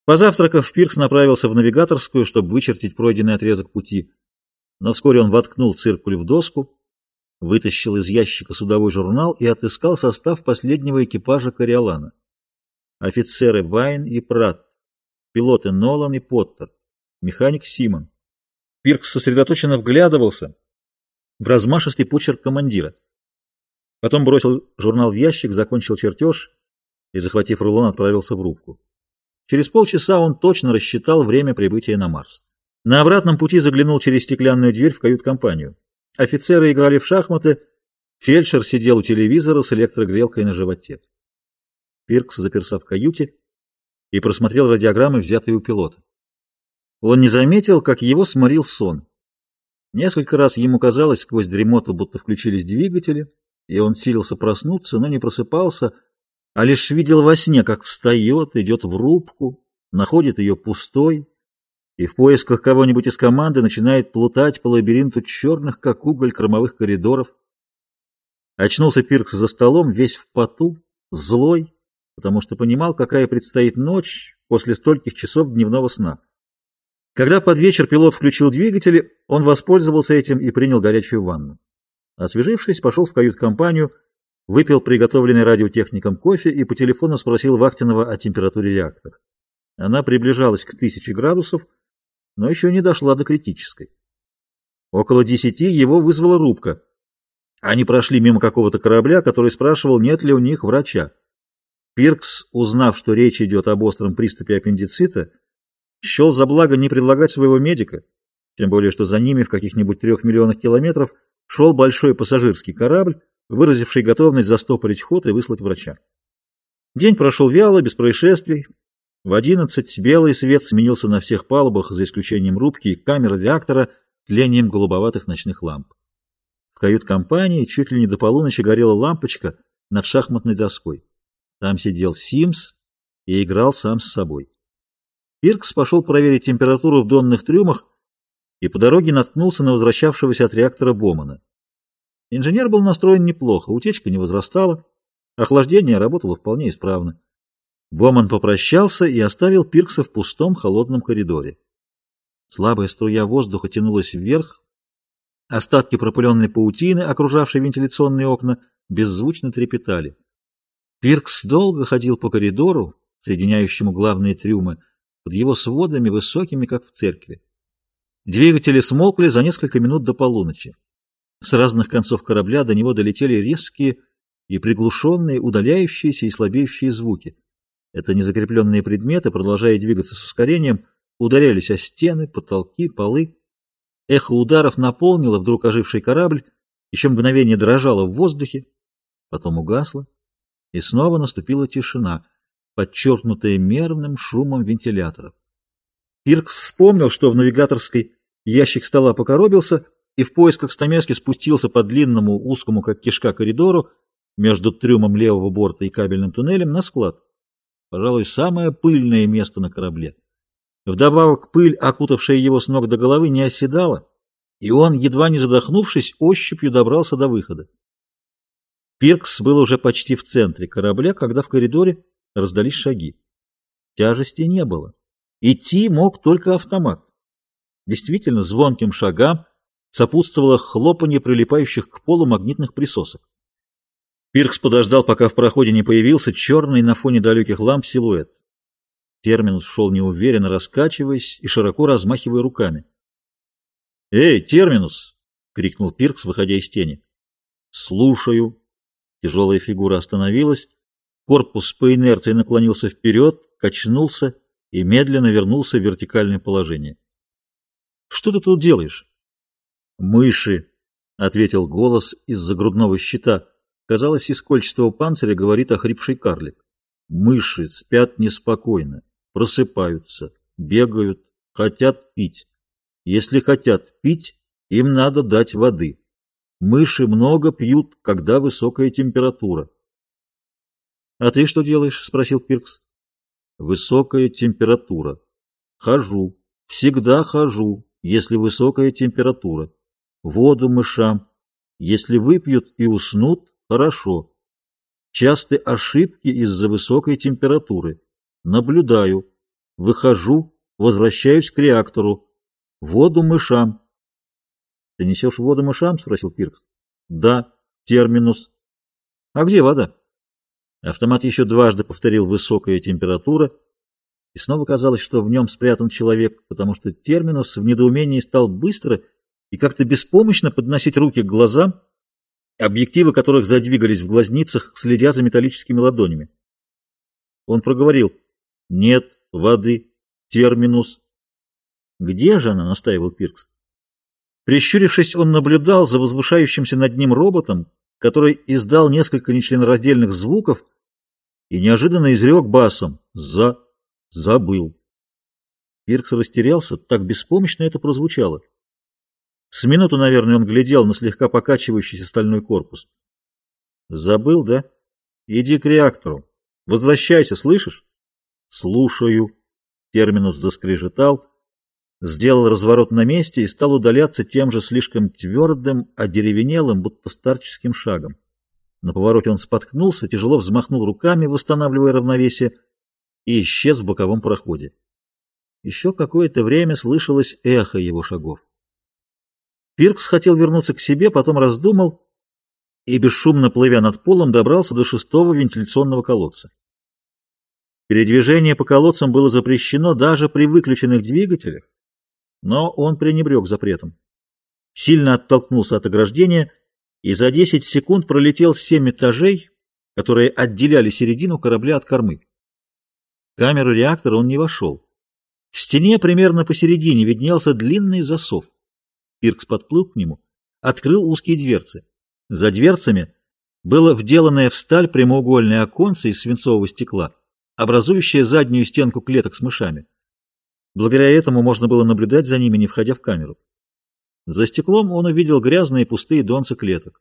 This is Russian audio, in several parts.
Позавтракав, Пиркс направился в навигаторскую, чтобы вычертить пройденный отрезок пути. Но вскоре он воткнул циркуль в доску, вытащил из ящика судовой журнал и отыскал состав последнего экипажа «Кориолана». Офицеры Вайн и Пратт, пилоты Нолан и Поттер, механик Симон. Пиркс сосредоточенно вглядывался в размашистый почерк командира. Потом бросил журнал в ящик, закончил чертеж и, захватив рулон, отправился в рубку. Через полчаса он точно рассчитал время прибытия на Марс. На обратном пути заглянул через стеклянную дверь в кают-компанию. Офицеры играли в шахматы, фельдшер сидел у телевизора с электрогрелкой на животе. Пиркс заперся в каюте и просмотрел радиограммы, взятые у пилота. Он не заметил, как его сморил сон. Несколько раз ему казалось сквозь дремоту, будто включились двигатели, и он силился проснуться, но не просыпался, а лишь видел во сне, как встает, идет в рубку, находит ее пустой и в поисках кого-нибудь из команды начинает плутать по лабиринту черных, как уголь, кормовых коридоров. Очнулся Пиркс за столом, весь в поту, злой, потому что понимал, какая предстоит ночь после стольких часов дневного сна. Когда под вечер пилот включил двигатели, он воспользовался этим и принял горячую ванну. Освежившись, пошел в кают-компанию, выпил приготовленный радиотехником кофе и по телефону спросил Вахтинова о температуре реактора. Она приближалась к 1000 градусов, но еще не дошла до критической. Около 10 его вызвала рубка. Они прошли мимо какого-то корабля, который спрашивал, нет ли у них врача. Пиркс, узнав, что речь идет об остром приступе аппендицита, счел за благо не предлагать своего медика, тем более что за ними в каких-нибудь 3 миллионах километров шел большой пассажирский корабль, выразивший готовность застопорить ход и выслать врача. День прошел вяло, без происшествий. В 11 белый свет сменился на всех палубах, за исключением рубки и камеры реактора, тлением голубоватых ночных ламп. В кают-компании чуть ли не до полуночи горела лампочка над шахматной доской. Там сидел Симс и играл сам с собой. Пиркс пошел проверить температуру в донных трюмах и по дороге наткнулся на возвращавшегося от реактора Бомана. Инженер был настроен неплохо, утечка не возрастала, охлаждение работало вполне исправно. Боман попрощался и оставил Пиркса в пустом холодном коридоре. Слабая струя воздуха тянулась вверх, остатки пропыленной паутины, окружавшей вентиляционные окна, беззвучно трепетали. Пиркс долго ходил по коридору, соединяющему главные трюмы, под его сводами высокими, как в церкви. Двигатели смолкли за несколько минут до полуночи. С разных концов корабля до него долетели резкие и приглушенные, удаляющиеся и слабеющие звуки. Это незакрепленные предметы, продолжая двигаться с ускорением, ударялись о стены, потолки, полы. Эхо ударов наполнило вдруг оживший корабль, еще мгновение дрожало в воздухе, потом угасло, и снова наступила тишина, подчеркнутая мерным шумом вентиляторов. Пиркс вспомнил, что в навигаторской ящик стола покоробился, и в поисках стамески спустился по длинному, узкому, как кишка, коридору между трюмом левого борта и кабельным туннелем на склад. Пожалуй, самое пыльное место на корабле. Вдобавок пыль, окутавшая его с ног до головы, не оседала, и он, едва не задохнувшись, ощупью добрался до выхода. Пиркс был уже почти в центре корабля, когда в коридоре раздались шаги. Тяжести не было. Идти мог только автомат. Действительно, звонким шагам сопутствовало хлопанье прилипающих к полу магнитных присосок. Пиркс подождал, пока в проходе не появился черный на фоне далеких ламп силуэт. Терминус шел неуверенно, раскачиваясь и широко размахивая руками. «Эй, Терминус!» — крикнул Пиркс, выходя из тени. «Слушаю». Тяжелая фигура остановилась, корпус по инерции наклонился вперед, качнулся и медленно вернулся в вертикальное положение. «Что ты тут делаешь?» «Мыши», — ответил голос из-за грудного щита. Казалось, из кольчатого панциря говорит охрипший карлик. «Мыши спят неспокойно, просыпаются, бегают, хотят пить. Если хотят пить, им надо дать воды. Мыши много пьют, когда высокая температура». «А ты что делаешь?» — спросил Пиркс. «Высокая температура. Хожу, всегда хожу, если высокая температура. Воду мышам. Если выпьют и уснут, хорошо. Часты ошибки из-за высокой температуры. Наблюдаю. Выхожу, возвращаюсь к реактору. Воду мышам. — Ты несешь воду мышам? — спросил Пиркс. — Да, терминус. — А где вода? Автомат еще дважды повторил высокая температура, и снова казалось, что в нем спрятан человек, потому что терминус в недоумении стал быстро и как-то беспомощно подносить руки к глазам, объективы которых задвигались в глазницах, следя за металлическими ладонями. Он проговорил: «Нет воды, терминус». «Где же она?» — настаивал Пиркс. Прищурившись, он наблюдал за возвышающимся над ним роботом, который издал несколько нечленораздельных звуков и неожиданно изрек басом: «Забыл». Пиркс растерялся, так беспомощно это прозвучало. С минуту, наверное, он глядел на слегка покачивающийся стальной корпус. «Забыл, да? Иди к реактору. Возвращайся, слышишь?» «Слушаю». Терминус заскрежетал, сделал разворот на месте и стал удаляться тем же слишком твердым, одеревенелым, будто старческим шагом. На повороте он споткнулся, тяжело взмахнул руками, восстанавливая равновесие, и исчез в боковом проходе. Еще какое-то время слышалось эхо его шагов. Пиркс хотел вернуться к себе, потом раздумал и, бесшумно плывя над полом, добрался до 6-го вентиляционного колодца. Передвижение по колодцам было запрещено даже при выключенных двигателях, но он пренебрег запретом. Сильно оттолкнулся от ограждения и за 10 секунд пролетел 7 этажей, которые отделяли середину корабля от кормы. В камеру реактора он не вошел. В стене примерно посередине виднелся длинный засов. Пиркс подплыл к нему, открыл узкие дверцы. За дверцами было вделанное в сталь прямоугольное оконце из свинцового стекла, образующее заднюю стенку клеток с мышами. Благодаря этому можно было наблюдать за ними, не входя в камеру. За стеклом он увидел грязные пустые донцы клеток.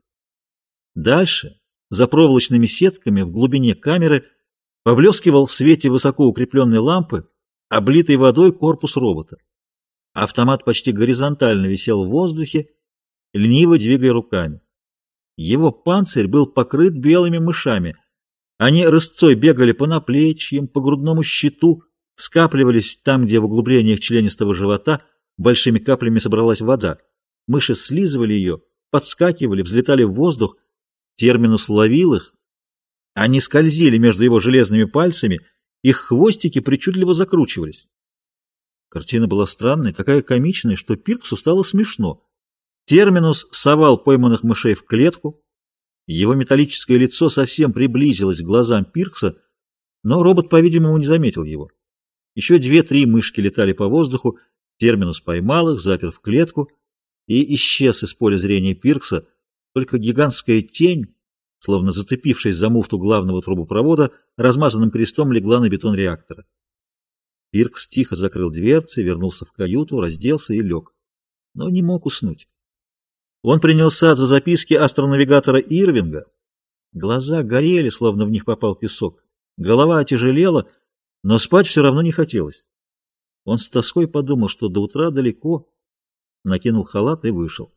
Дальше, за проволочными сетками в глубине камеры, поблескивал в свете высоко укрепленной лампы облитый водой корпус робота. Автомат почти горизонтально висел в воздухе, лениво двигая руками. Его панцирь был покрыт белыми мышами. Они рысцой бегали по наплечьям, по грудному щиту, скапливались там, где в углублениях членистого живота большими каплями собралась вода. Мыши слизывали ее, подскакивали, взлетали в воздух. Терминус ловил их. Они скользили между его железными пальцами, их хвостики причудливо закручивались. Картина была странной, такая комичная, что Пирксу стало смешно. Терминус совал пойманных мышей в клетку. Его металлическое лицо совсем приблизилось к глазам Пиркса, но робот, по-видимому, не заметил его. Еще 2-3 мышки летали по воздуху, Терминус поймал их, запер в клетку и исчез из поля зрения Пиркса. Только гигантская тень, словно зацепившись за муфту главного трубопровода, размазанным крестом легла на бетон реактора. Пиркс тихо закрыл дверцы, вернулся в каюту, разделся и лег, но не мог уснуть. Он принялся за записки астронавигатора Ирвинга. Глаза горели, словно в них попал песок. Голова отяжелела, но спать все равно не хотелось. Он с тоской подумал, что до утра далеко, накинул халат и вышел.